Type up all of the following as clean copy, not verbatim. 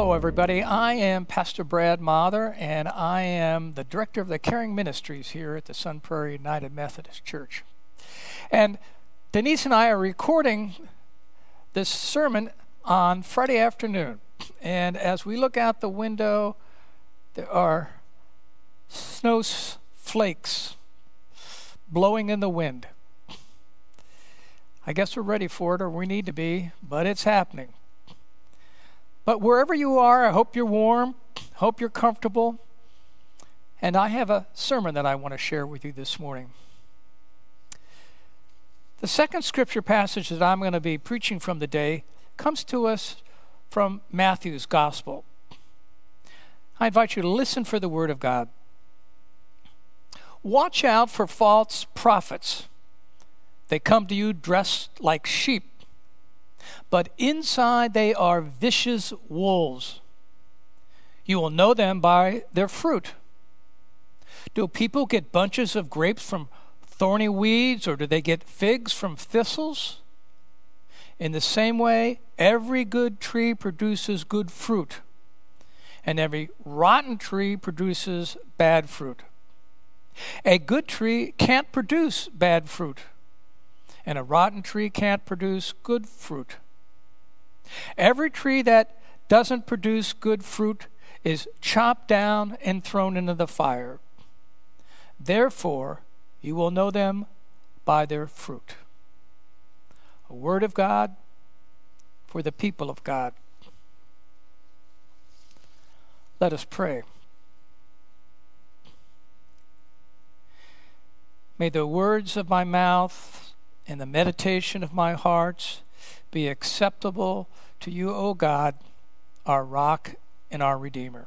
Hello, everybody. I am Pastor Brad Mather, and I am the director of the Caring Ministries here at the Sun Prairie United Methodist Church. And Denise and I are recording this sermon on Friday afternoon. And as we look out the window, there are snow flakes blowing in the wind. I guess we're ready for it, or we need to be, but it's happening. But wherever you are, I hope you're warm, hope you're comfortable, and I have a sermon that I want to share with you this morning. The second scripture passage that I'm going to be preaching from today comes to us from Matthew's Gospel. I invite you to listen for the Word of God. Watch out for false prophets. They come to you dressed like sheep, but inside they are vicious wolves. You will know them by their fruit. Do people get bunches of grapes from thorny weeds, or do they get figs from thistles? In the same way, every good tree produces good fruit, and every rotten tree produces bad fruit. A good tree can't produce bad fruit, and a rotten tree can't produce good fruit. Every tree that doesn't produce good fruit is chopped down and thrown into the fire. Therefore, you will know them by their fruit. A word of God for the people of God. Let us pray. May the words of my mouth and the meditation of my heart be acceptable to you, O God, our rock and our Redeemer.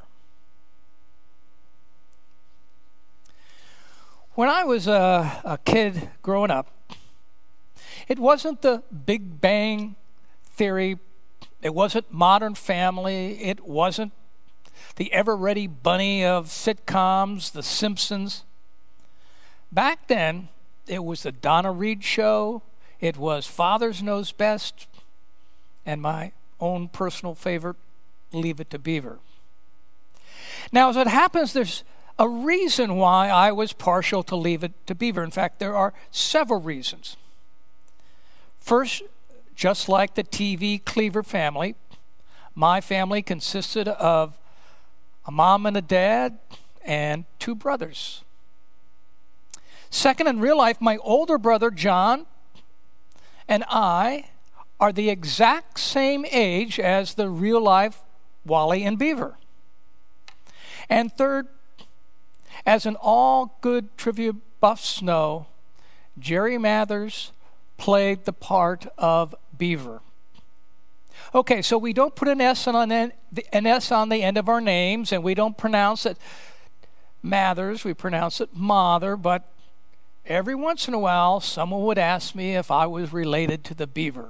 When I was a kid growing up, it wasn't the Big Bang Theory, it wasn't Modern Family, it wasn't the ever-ready bunny of sitcoms, The Simpsons. Back then, it was the Donna Reed Show, it was Father's Knows Best, and my own personal favorite, Leave It to Beaver. Now, as it happens, there's a reason why I was partial to Leave It to Beaver. In fact, there are several reasons. First, just like the TV Cleaver family, my family consisted of a mom and a dad and two brothers. Second, in real life, my older brother, John, and I are the exact same age as the real-life Wally and Beaver. And third, as an all good trivia buffs know, Jerry Mathers played the part of Beaver. Okay, so we don't put an S on the end of our names, and we don't pronounce it Mathers, we pronounce it Mather, but every once in a while, someone would ask me if I was related to the Beaver.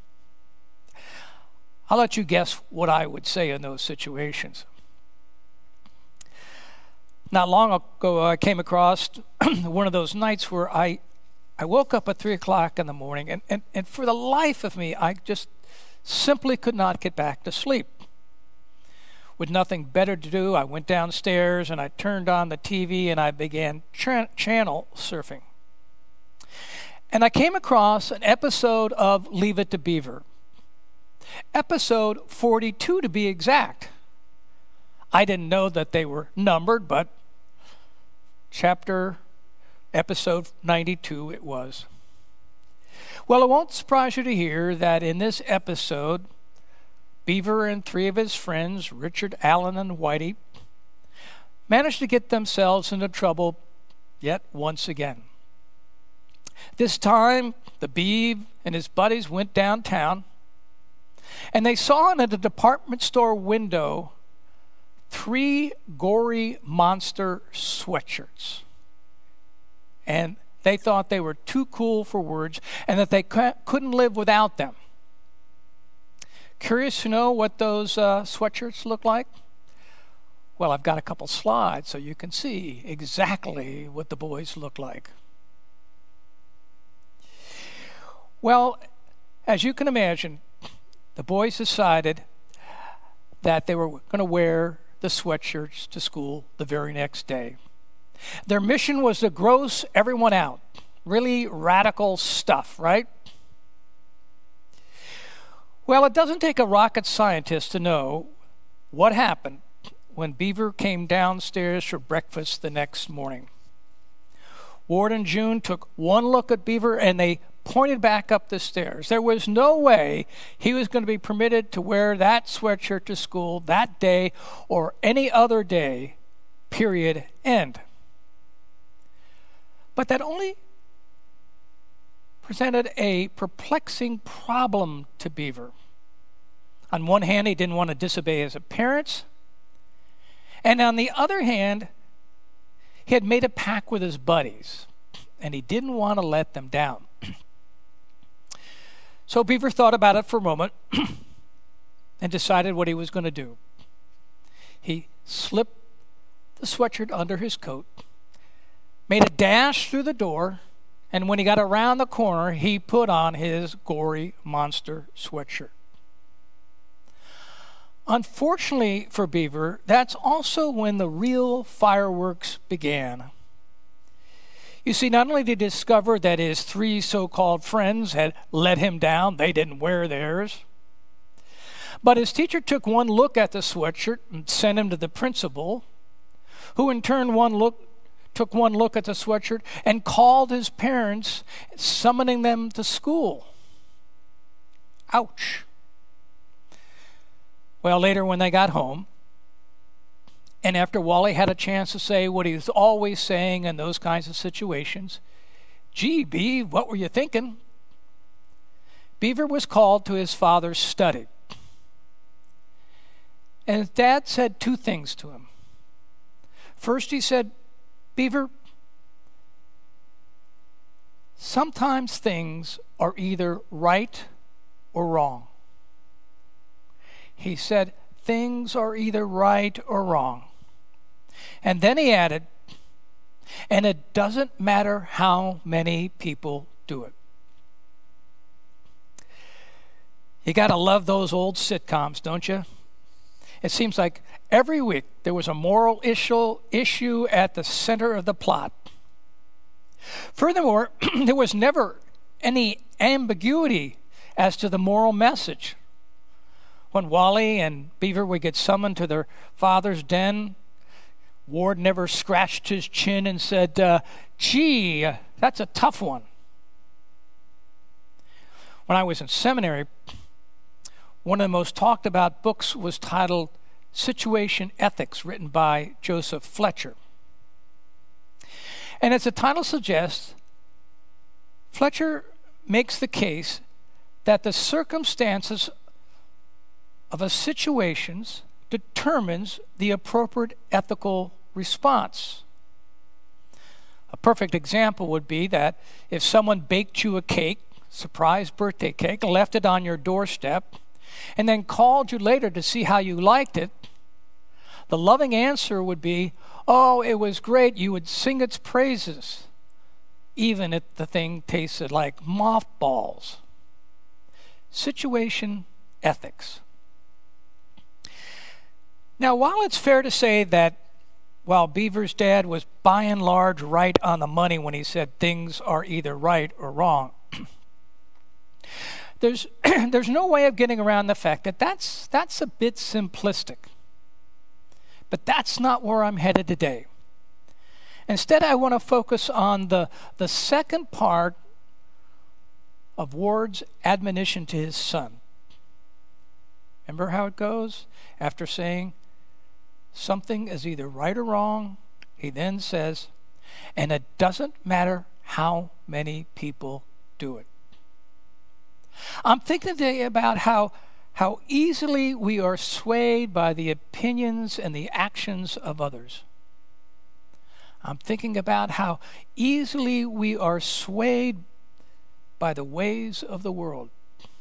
I'll let you guess what I would say in those situations. Not long ago, I came across one of those nights where I woke up at 3 o'clock in the morning, and for the life of me, I just simply could not get back to sleep. With nothing better to do, I went downstairs and I turned on the TV and I began channel surfing. And I came across an episode of Leave It to Beaver. Episode 42 to be exact. I didn't know that they were numbered, but episode 92 it was. Well, it won't surprise you to hear that in this episode, Beaver and three of his friends, Richard, Allen, and Whitey, managed to get themselves into trouble yet once again. This time, the Beav and his buddies went downtown, and they saw in a department store window 3 gory monster sweatshirts. And they thought they were too cool for words and that they couldn't live without them. Curious to know what those sweatshirts look like? Well, I've got a couple slides so you can see exactly what the boys look like. Well, as you can imagine, the boys decided that they were going to wear the sweatshirts to school the very next day. Their mission was to gross everyone out. Really radical stuff, right? Well, it doesn't take a rocket scientist to know what happened when Beaver came downstairs for breakfast the next morning. Ward and June took one look at Beaver and they pointed back up the stairs. There was no way he was going to be permitted to wear that sweatshirt to school that day or any other day, period, end. But that only presented a perplexing problem to Beaver. On one hand, he didn't want to disobey his parents. And on the other hand, he had made a pact with his buddies, and he didn't want to let them down. So Beaver thought about it for a moment and decided what he was going to do. He slipped the sweatshirt under his coat, made a dash through the door, and when he got around the corner, he put on his gory monster sweatshirt. Unfortunately for Beaver, that's also when the real fireworks began. You see, not only did he discover that his three so-called friends had let him down, they didn't wear theirs, but his teacher took one look at the sweatshirt and sent him to the principal, who in turn took one look at the sweatshirt and called his parents, summoning them to school. Ouch. Well, later when they got home, and after Wally had a chance to say what he was always saying in those kinds of situations, "Gee, Beav, what were you thinking?" Beaver was called to his father's study. And his dad said two things to him. First, he said, "Beaver, sometimes things are either right or wrong." He said, things are either right or wrong. And then he added, and it doesn't matter how many people do it. You got to love those old sitcoms, don't you? It seems like every week there was a moral issue at the center of the plot. Furthermore, there was never any ambiguity as to the moral message. When Wally and Beaver would get summoned to their father's den, Ward never scratched his chin and said, "Gee, that's a tough one." When I was in seminary, one of the most talked about books was titled Situation Ethics, written by Joseph Fletcher. And as the title suggests, Fletcher makes the case that the circumstances of a situation determines the appropriate ethical response. A perfect example would be that if someone baked you a cake, surprise birthday cake, and left it on your doorstep, and then called you later to see how you liked it, the loving answer would be, "Oh, it was great." You would sing its praises, even if the thing tasted like mothballs. Situation ethics. Now, while it's fair to say that while Beaver's dad was by and large right on the money when he said things are either right or wrong, there's no way of getting around the fact that that's a bit simplistic. But that's not where I'm headed today. Instead, I want to focus on the second part of Ward's admonition to his son. Remember how it goes? After saying something is either right or wrong, he then says, and it doesn't matter how many people do it. I'm thinking today about how easily we are swayed by the opinions and the actions of others. I'm thinking about how easily we are swayed by the ways of the world.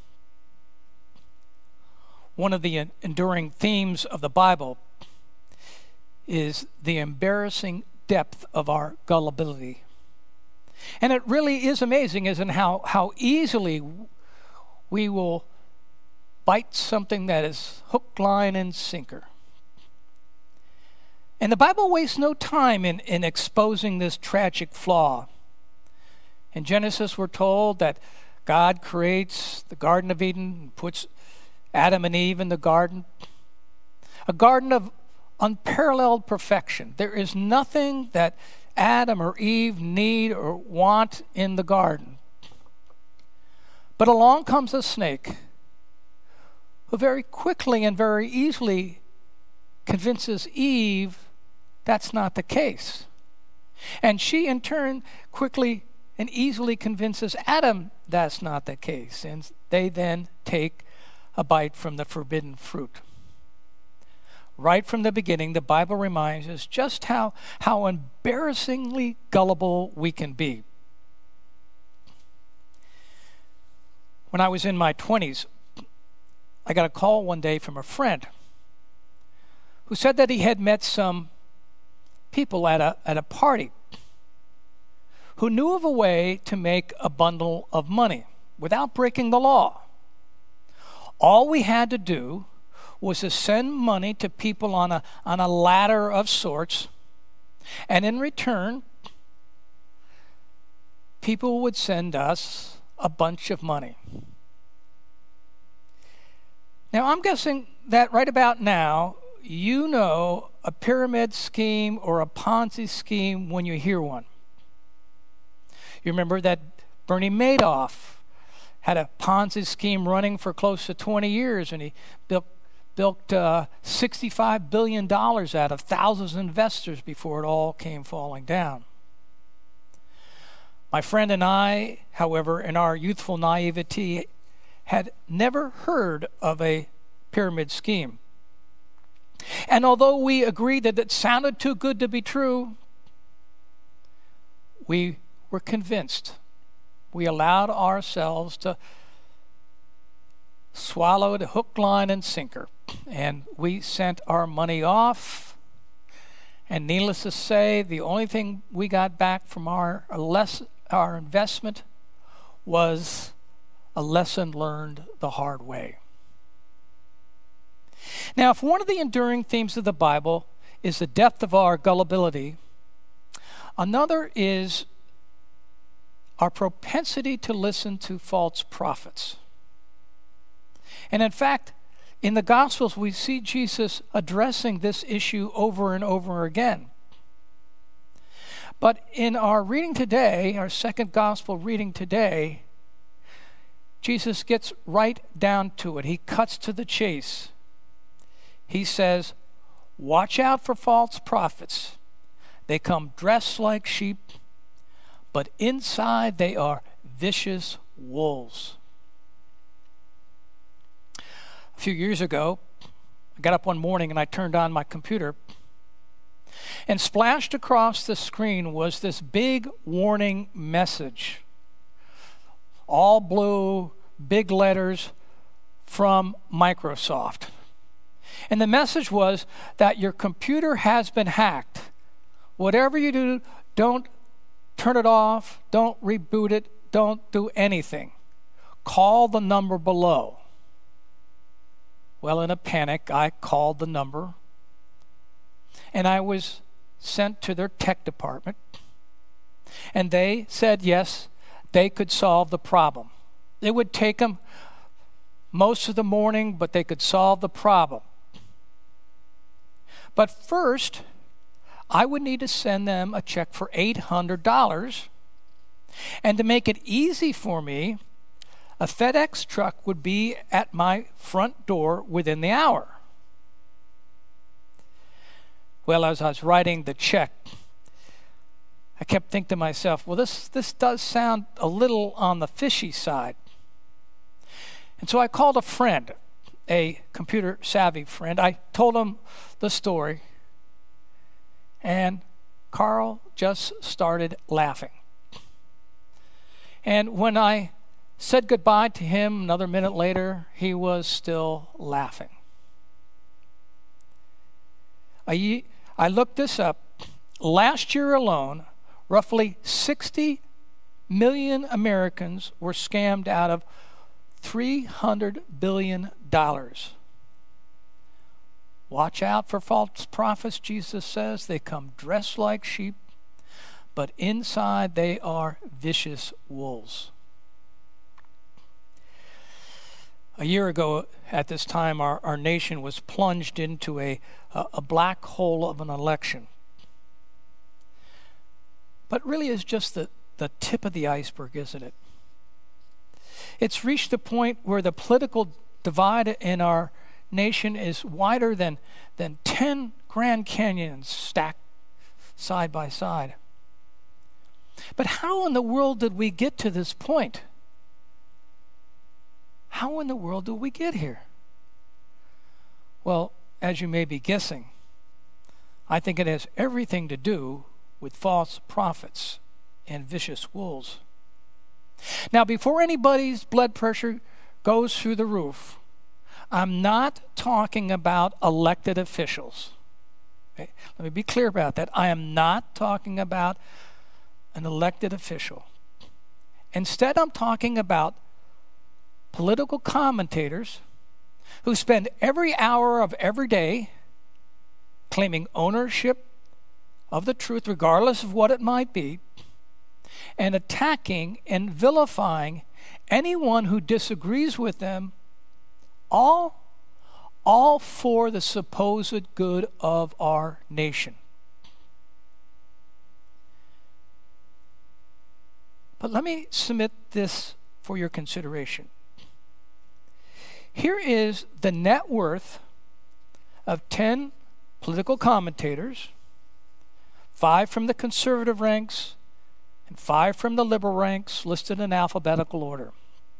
One of the enduring themes of the Bible is the embarrassing depth of our gullibility. And it really is amazing, isn't it, how easily we will bite something that is hook, line, and sinker. And the Bible wastes no time in exposing this tragic flaw. In Genesis, we're told that God creates the Garden of Eden and puts Adam and Eve in the garden, a garden of unparalleled perfection. There is nothing that Adam or Eve need or want in the garden. But along comes a snake who very quickly and very easily convinces Eve that's not the case. And she in turn quickly and easily convinces Adam that's not the case. And they then take a bite from the forbidden fruit. Right from the beginning, the Bible reminds us just how embarrassingly gullible we can be. When I was in my 20s, I got a call one day from a friend who said that he had met some people at a party who knew of a way to make a bundle of money without breaking the law. All we had to do was to send money to people on a ladder of sorts, and in return, people would send us a bunch of money. Now, I'm guessing that right about now, you know a pyramid scheme or a Ponzi scheme when you hear one. You remember that Bernie Madoff had a Ponzi scheme running for close to 20 years, and he built $65 billion out of thousands of investors before it all came falling down. My friend and I, however, in our youthful naivety, had never heard of a pyramid scheme. And although we agreed that it sounded too good to be true, we were convinced. We allowed ourselves to swallow the hook, line, and sinker. And we sent our money off. And needless to say, the only thing we got back from our investment was a lesson learned the hard way. Now, if one of the enduring themes of the Bible is the depth of our gullibility, another is our propensity to listen to false prophets. And in fact, in the Gospels, we see Jesus addressing this issue over and over again. But in our reading today, our second Gospel reading today, Jesus gets right down to it. He cuts to the chase. He says, "Watch out for false prophets. They come dressed like sheep, but inside they are vicious wolves." A few years ago, I got up one morning and I turned on my computer, and splashed across the screen was this big warning message. All blue, big letters from Microsoft. And the message was that your computer has been hacked. Whatever you do, don't turn it off, don't reboot it, don't do anything. Call the number below. Well, in a panic, I called the number, and I was sent to their tech department, and they said yes, they could solve the problem. It would take them most of the morning, but they could solve the problem. But first, I would need to send them a check for $800, and to make it easy for me, a FedEx truck would be at my front door within the hour. Well, as I was writing the check, I kept thinking to myself, well, this does sound a little on the fishy side. And so I called a friend, a computer-savvy friend. I told him the story, and Carl just started laughing. And when I said goodbye to him another minute later, he was still laughing. I looked this up. Last year alone, roughly 60 million Americans were scammed out of $300 billion Watch out for false prophets, Jesus says. They come dressed like sheep, but inside they are vicious wolves. A year ago at this time, our nation was plunged into a black hole of an election. But really is just the tip of the iceberg, isn't it? It's reached the point where the political divide in our nation is wider than 10 Grand Canyons stacked side by side. But how in the world did we get to this point? How in the world did we get here? Well, as you may be guessing, I think it has everything to do with false prophets and vicious wolves. Now, before anybody's blood pressure goes through the roof, I'm not talking about elected officials. Okay? Let me be clear about that. I am not talking about an elected official. Instead, I'm talking about political commentators who spend every hour of every day claiming ownership of the truth, regardless of what it might be, and attacking and vilifying anyone who disagrees with them, all for the supposed good of our nation. But let me submit this for your consideration. Here is the net worth of 10 political commentators, 5 from the conservative ranks and 5 from the liberal ranks, listed in alphabetical order.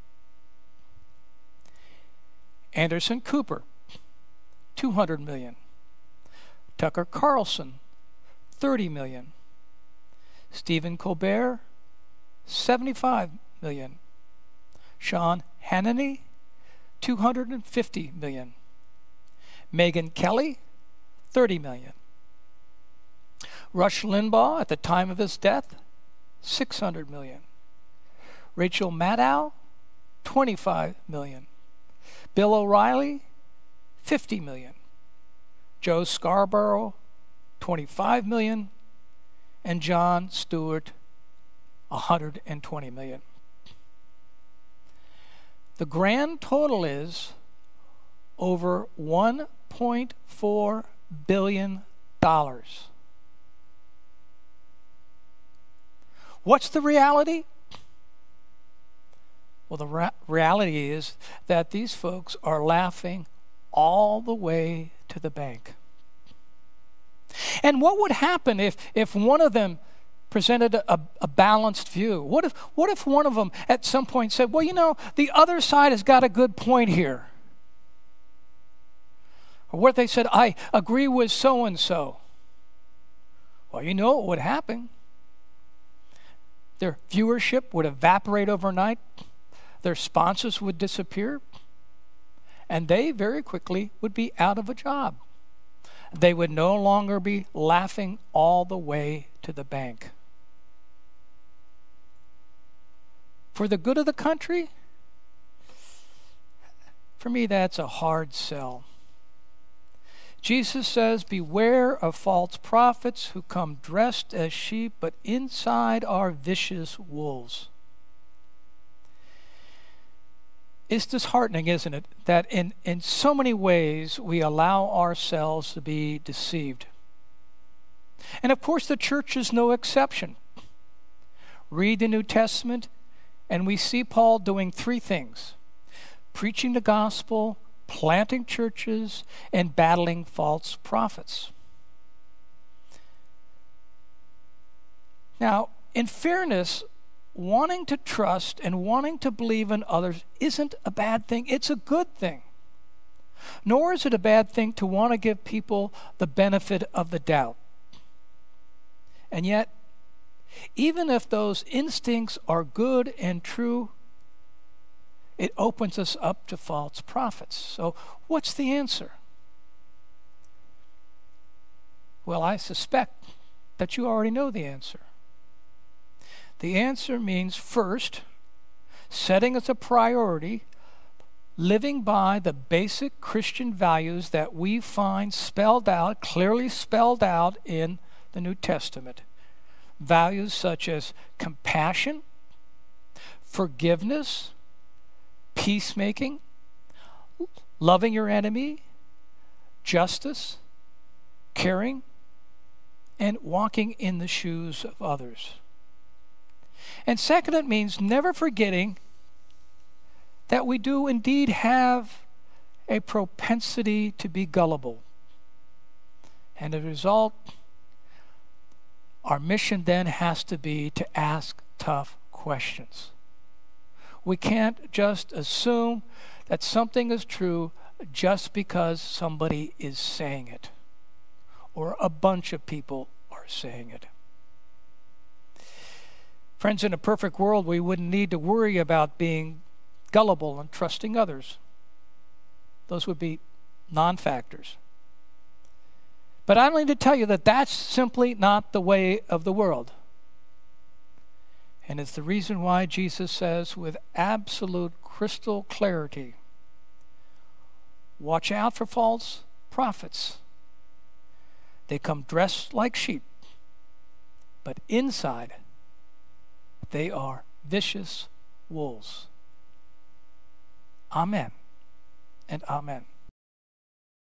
Anderson Cooper, $200 million. Tucker Carlson, $30 million. Stephen Colbert, $75 million. Sean Hannity, $250 million. Megyn Kelly, $30 million. Rush Limbaugh, at the time of his death, $600 million. Rachel Maddow, $25 million. Bill O'Reilly, $50 million. Joe Scarborough, $25 million. And Jon Stewart, $120 million. The grand total is over $1.4 billion. What's the reality? Well, the reality is that these folks are laughing all the way to the bank. And what would happen if one of them presented a balanced view? What if one of them at some point said, well, you know, the other side has got a good point here? Or what if they said, I agree with so-and-so? Well, you know what would happen. Their viewership would evaporate overnight. Their sponsors would disappear. And they very quickly would be out of a job. They would no longer be laughing all the way to the bank. For the good of the country, for me, that's a hard sell. Jesus says, beware of false prophets who come dressed as sheep, but inside are vicious wolves. It's disheartening, isn't it, that in so many ways we allow ourselves to be deceived. And of course, the church is no exception. Read the New Testament, and we see Paul doing 3 things: preaching the gospel, planting churches, and battling false prophets. Now, in fairness, wanting to trust and wanting to believe in others isn't a bad thing. It's a good thing. Nor is it a bad thing to want to give people the benefit of the doubt. And yet, even if those instincts are good and true, it opens us up to false prophets. So what's the answer? Well, I suspect that you already know the answer. The answer means, first, setting as a priority living by the basic Christian values that we find spelled out, clearly spelled out in the New Testament. Values such as compassion, forgiveness, peacemaking, loving your enemy, justice, caring, and walking in the shoes of others. And second, it means never forgetting that we do indeed have a propensity to be gullible. And as a result, our mission then has to be to ask tough questions. We can't just assume that something is true just because somebody is saying it, or a bunch of people are saying it. Friends, in a perfect world, we wouldn't need to worry about being gullible and trusting others. Those would be non-factors. But I need to tell you that that's simply not the way of the world. And it's the reason why Jesus says with absolute crystal clarity, watch out for false prophets. They come dressed like sheep, but inside they are vicious wolves. Amen and amen.